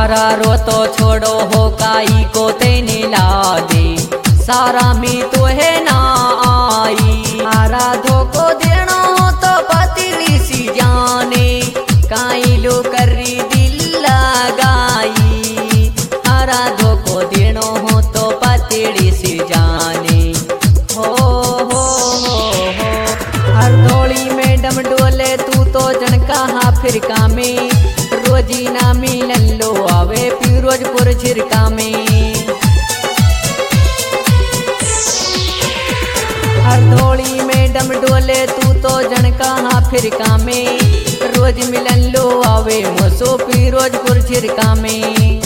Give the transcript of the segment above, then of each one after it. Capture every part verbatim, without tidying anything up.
मारा रो तो छोड़ो हो काई को तेने ला दे सारा मी तो है ना आई। मारा धोको देना हो तो पतली सी जाने काई लो करी दिल लगाई। मारा धोको देना हो तो पतली सी जाने हो हो हो हो। हर धोली में डम डोले तू तो जन कहा फिर कामे रोजी ना मिलन लो आवे फिरोजपुर झिरका में। हर धोली में डम डोले तू तो जन कहा फिर कामे रोज मिलन लो आवे मोसो फिरोजपुर झिरका में।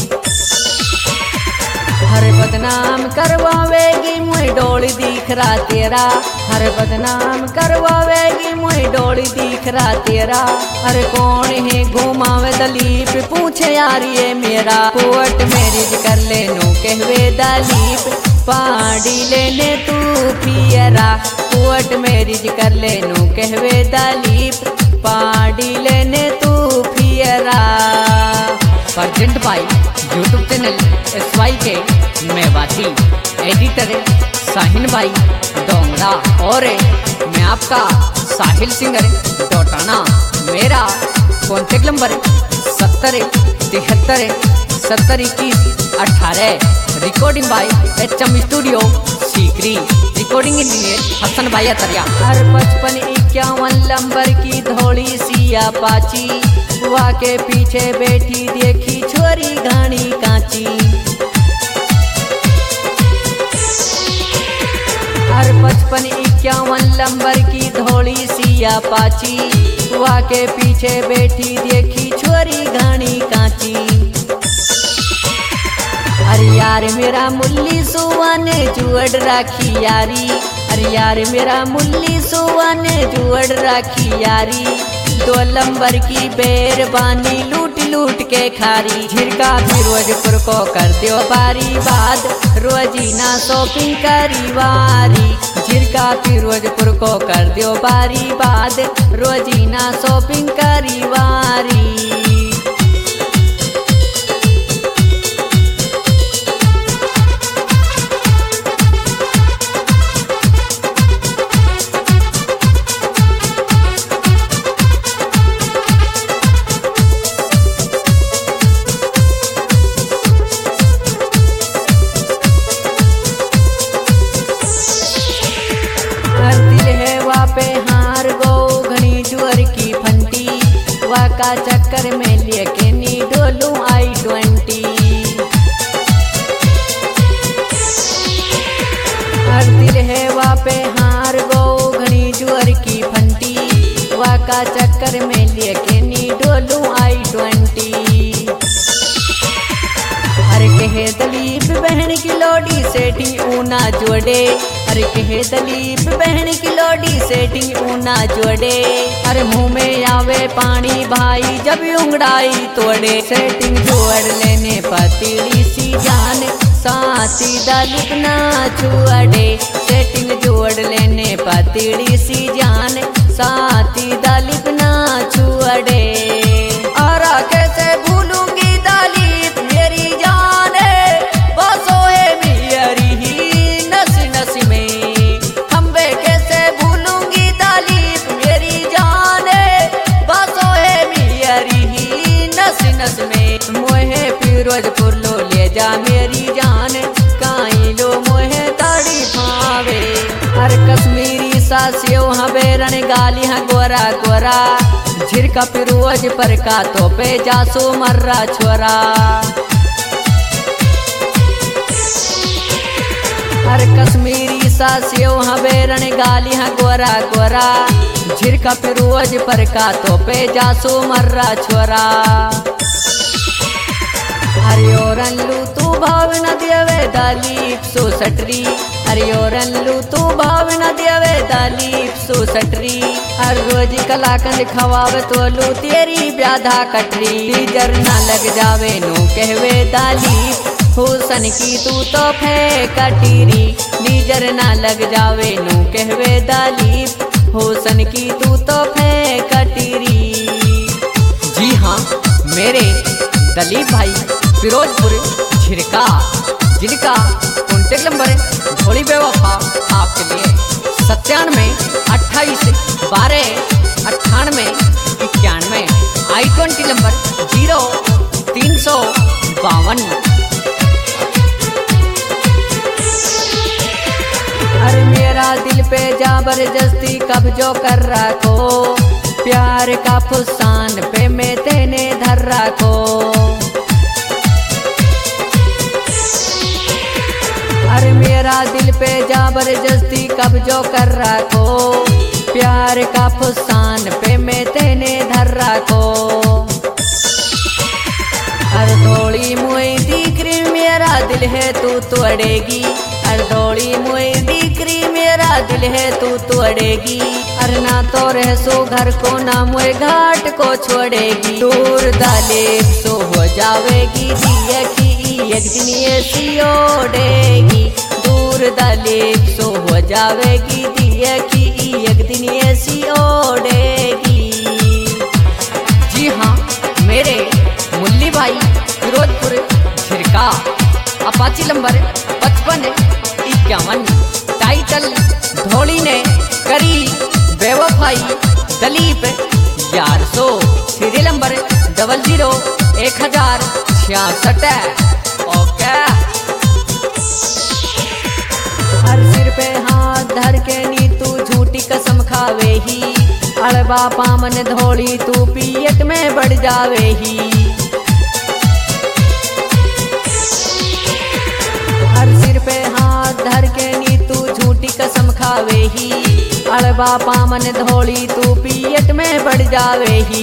हर बदनाम करवावेगी मुझे डोली दिख रहा तेरा। हर बदनाम करवावेगी मुझे डोली दिख रहा तेरा। हर कौन है घुमावे दलीप पूछे यार ये मेरा। कोर्ट मैरिज कर ले नो कहवे दलीप पाड़ी लेने तू पियरा। कोर्ट मैरिज कर ले नो कहवे दलीप पाड़ी लेने तू पियरा। Present by YouTube channel S Y K Mewati. Editor साहिल भाई डोंगरा और मैं आपका साहिल सिंगर डोटाना। मेरा कॉन्टेक्ट नंबर सत्तर तिहत्तर सत्तर इक्कीस अठारह। Recording by H M studio Sikri. Recording engineer Hasan भाई अतरिया। हर पचपन इक्यावन नंबर की धोली सिया पाची हुआ के पीछे बैठी देखी छोरी घानी कांची। हर पचपन इक्यावन नंबर की धोली सिया पाची हुआ के पीछे बैठी देखी छोरी घानी कांची। अरे यार मेरा मुल्ली सुआ ने जुअड़ राखी यारी। अरे यार मेरा मुल्ली सुआ ने जुअड़ राखी यारी। दो नंबर की बेरबानी लूट लूट के खारी। झिरका फिरोजपुर को कर दो बारी बाद रोजीना शॉपिंग करी वारी। झिरका फिरोजपुर को कर दो बारी बाद रोजीना शॉपिंग करी वारी। का चक्कर में लिए के नी डोलू आई ट्वेंटी। हर दिल है वा पे हार गो घनी जुअर की फंटी। वा का चक्कर में लिए के नी डोलू आई ट्वेंटी। हर कहे दलीप बहन की लोडी सेटिंग ऊना जोड़े। अरे कहे दलीप बहन की लोडी सेटिंग ऊना जोड़े। अरे मुँह में आवे पानी भाई जब उंगड़ाई तोड़े। सेटिंग जोड़ लेने पतली सी जान साथी दलीप ना छुअड़े। सेटिंग जोड़ लेने पतली सी जान साथी दलीप ना छुअड़े। और कैसे भूलूंगी दलीप मेरी जान है बसो है मेरी ही नस नस में। हम वे कैसे भूलूंगी दलीप मेरी जान है बसो है मेरी ही नस नस में। मोहे फिरोजपुर लो ले जा मेरी जान काई लो मोहे ताड़ी भावे। हर कश्मीरी सासियो हबेरन गाली हाँ गोरा गोरा। झिरका फिरोज पर का तो पे जासो मर्रा छोरा। हर कश्मीरी सासियो हबेरन गाली हाँ गोरा गोरा। झिरका फिरोज पर का तो पे जासो मर्रा छोरा। हरियोरन लू तू भाव न देवे दलीप सो सटरी। हरियोरन लू तू भाव न देवे दलीप सो सटरी। हर रोज कलाकंद खवावे तो लू तेरी ब्याधा कटरी। टीजर ना लग जावे नो कहवे दलीप हुसन की तू तो फे कटीरी। नीजर ना लग जावे नो कहवे दलीप हुसन की तू तो फे कटीरी। जी हाँ मेरे दलीप भाई फिरोजपुर झिरका, जिनका कॉन्टेक्ट नंबर भोली बेवफा आपके लिए सत्तानवे अट्ठाईस बारह अट्ठानवे इक्यानवे, आई ट्वेंटी नंबर जीरो तीन सौ बावन। अरे मेरा दिल पे जबरदस्ती कब्जो कर रखो, प्यार का फुसान पे मैं तेने धर रखो। अरे मेरा दिल पे जबरदस्ती कब्जो कर रखो, प्यार का फुसान पे मैं तेने धर रखो। अरे थोड़ी मुई दीकरी मेरा दिल है तू तोड़ेगी, अरे थोड़ी मुई दीकरी मेरा दिल है तू तोड़ेगी। अरे ना तो रह सो घर को ना मुए घाट को छोड़ेगी। दूर दाले सो हो जावेगी दिया की एक दिन ऐसी ओढ़ेगी। दूर दाले सो हो जावेगी दिया की एक दिन ऐसी ओढ़ेगी। जी हाँ, मेरे मुल्ली भाई फिरोजपुर झिरका, अपाची नंबर पचपन इक्यावन। टाइटल धोली ने करी बेवफाई दलीप यार so, serial number double zero एक हजार छियासठ। ओके, हर सिर पे हाथ धर के नी तू झूठी कसम खावे ही, अड़बा पामन धोली तू पियत में बढ़ जावे ही। हर सिर पे हाथ धर के नी तू झूठी कसम खावे ही, अड़बा पामन धोली तू पियत में बढ़ जावे ही।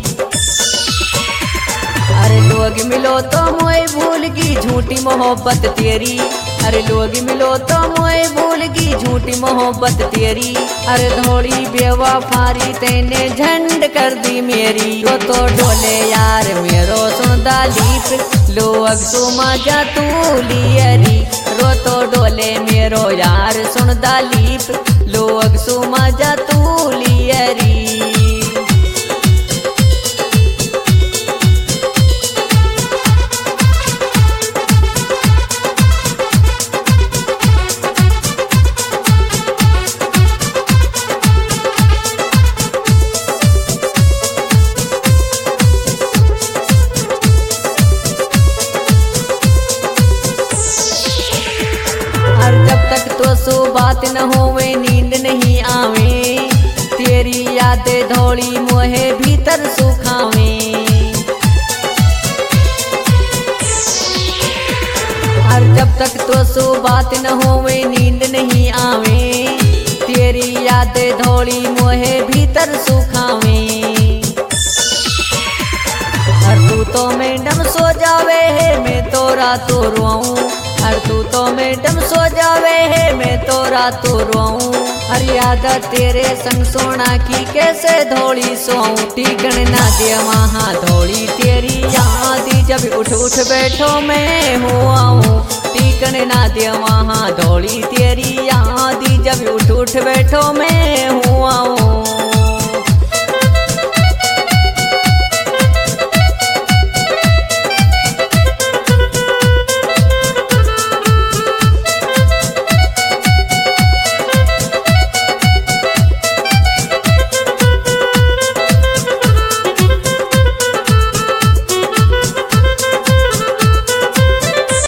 अरे लोग मिलो तो मोए भूल की झूठी मोहब्बत तेरी, अरे लोग मिलो तो मोए भूल की झूठी मोहब्बत तेरी। अरे धोली बेवफारी तेने झंड कर दी मेरी। तो तो डोले यार मेरो सुनदा लीप, लोग सुमा जा तू लियरी। रो तो डोले मेरो यार सुनदा लीप, लोग सुमा जा तू लियरी। तो सो बात न होवे नींद नहीं आवे, तेरी यादें धोली मोहे भीतर सुखावे। और जब तक तो सो बात न होवे नींद नहीं आवे, तेरी यादें धोली मोहे भीतर सुखावे। और तू तो मैडम सो जावे है मैं तो रातों रोऊं, हर तू तो मैडम सो जावे है मैं तो रातों रोऊं। हर याद तेरे संग सोना की कैसे धोली सोऊं। टिकन ना दे वहाँ धोली तेरी याद, जब उठ उठ बैठो मैं हुआ हूँ। टिकन ना दे वहाँ धोली तेरी याद, जब उठ उठ बैठो मैं हुआ हूँ।